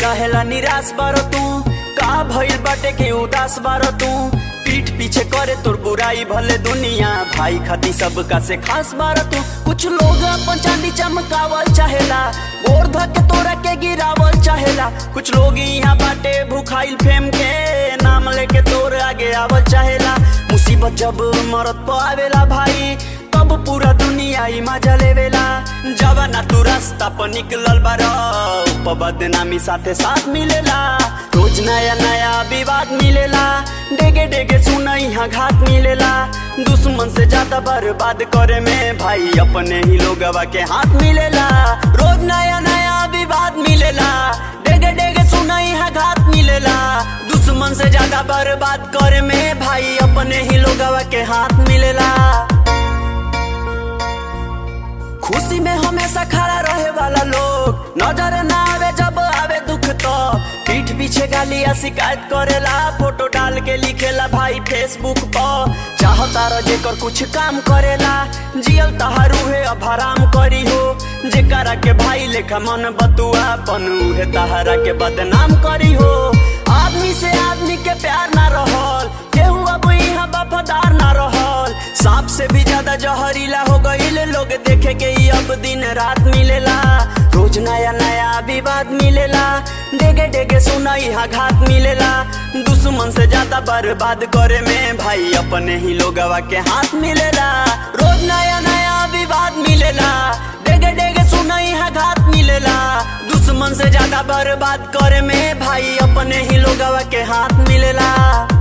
कहेला निराश बारो तू, का भइल बाटे के उदास बारो तू। पीठ पीछे करे तोर बुराई भले दुनिया, भाई खाती सबका से खास बारो तू। कुछ लोग अपन चांदी चमकावल चाहेला, गोर धके तोरा के गिरावल चाहेला। कुछ लोग यहाँ बाटे भूखाइल फेम के, नाम लेके तोर आगे आवल चाहेला। मुसीबत जब मरद पे आवेला भाई, तब पूरा दुनिया ही मजा लेवेला। जवाना तू रास्ता पर निकलल बारा, बदनामी साथे साथ मिलेला। रोज नया नया विवाद मिलेला, डेगे डेगे सुना यहाँ घात मिलेला। दुश्मन से ज्यादा बर्बाद करे में भाई अपने ही लोगवा के हाथ मिलेला। रोज नया नया विवाद मिलेला, डेगे डेगे सुना यहाँ घात मिलेला। दुश्मन से ज्यादा बर्बाद करे में भाई अपने ही लोगवा के हाथ मिलेला। खुशी में हमेशा खड़ा रहे वाला लोग, नजर ना आवे जब आवे दुख तो। पीठ पीछे गाली या शिकायत करेला, फोटो डाल के लिखेला भाई फेसबुक पर। चाहता रह जेकर कुछ काम करेला, जियल तहारू है अब हराम करी हो। जेकरा के भाई लेखा मन बतुआ पन, उहे तहारा के बदनाम करी हो। आदमी से आदमी के प्यार ना रहल, केहू अब यहाँ वफादार ना रहल। सांप से भी ज्यादा जहरीला हो गईल लोग, देखे के ही अब दिन रात मिलेला। रोज नया नया विवाद मिलेला, डेगे डेगे सुना यहाँ घात मिलेला। दुश्मन से ज्यादा बर्बाद करे में भाई अपने ही लोगवा के हाथ मिलेला। रोज नया नया विवाद मिलेला, डेगे डेगे सुना यहाँ घात मिलेला। दुश्मन से ज्यादा बर्बाद करे में भाई अपने ही लोगवा के हाथ मिलेला।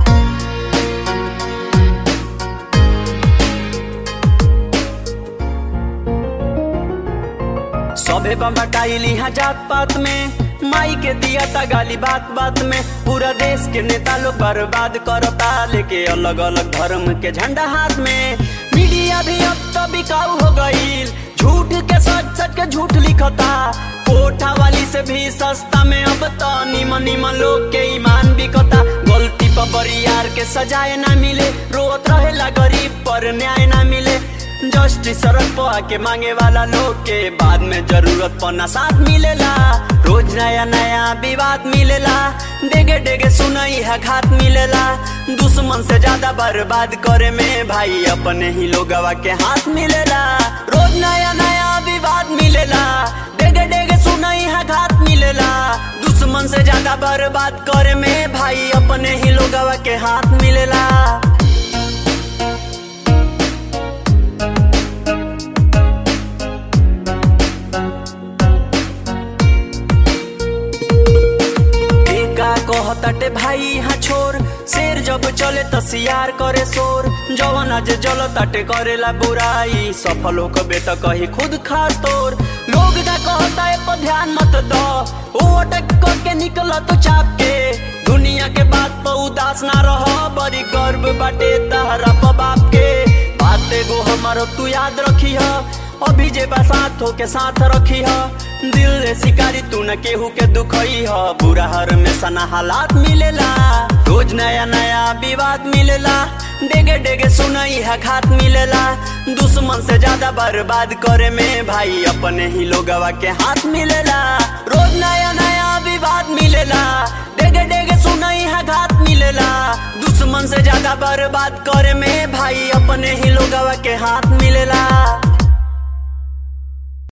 सबे बम्बटाइल यहाँ जात पात में, माई के दिया था गाली बात बात में। पूरा देश के नेता लोग बर्बाद करता, लेके अलग अलग धर्म के झंडा हाथ में। मीडिया भी अब तो बिकाऊ हो गईल, झूठ के सच सच के झूठ लिखता। कोठा वाली से भी सस्ता में अब तो निमन निमन लोग के ईमान बिकता। गलती पर बरियार के सजाए ना मिले, रोत रहेला गरीब पर न्याय ना मिले। जस्टिस सड़क पर आके मांगे वाला लोग के बाद में जरूरत पना साथ मिलेला। रोज नया नया विवाद मिलेला, डेगे डेगे सुनाई है घात मिलेला। दुश्मन से ज्यादा बर्बाद करे में भाई अपने ही लोगवा के हाथ मिलेला। रोज नया नया विवाद मिलेला, डेगे डेगे सुनाई है घात मिलेला। दुश्मन से ज्यादा बर्बाद करे में भाई अपने ही लोगवा के हाथ मिलेला। कहताटे भाई यहाँ छोर, शेर जब चले तो सियार करे शोर। जवन आज जलताटे करेला बुराई, सफल हो कबे तो कही खुद खास तोर। लोग का कहता है पर ध्यान मत दो, वो अटक करके निकला तो चाप के। दुनिया के बात पर उदास ना रहो, बड़ी गर्व बाटे तहरा पर बाप के। बात एगो हमारो तू याद रखी है, अभी जे साथ हो के साथ रखी है। दिल रे शिकारी तू न केहू के दुखई है, बुरा हर में सना हालात मिलेला। रोज नया नया विवाद मिलेला, डेगे डेगे सुनाई है घात मिलेला। दुश्मन से ज्यादा बर्बाद करे में भाई अपने ही लोगवा के हाथ मिलेला। रोज नया नया विवाद मिलेला, डेगे डेगे सुनाई है घात मिलेला। दुश्मन से ज्यादा बर्बाद करे में भाई अपने ही लोगवा के हाथ मिलेला।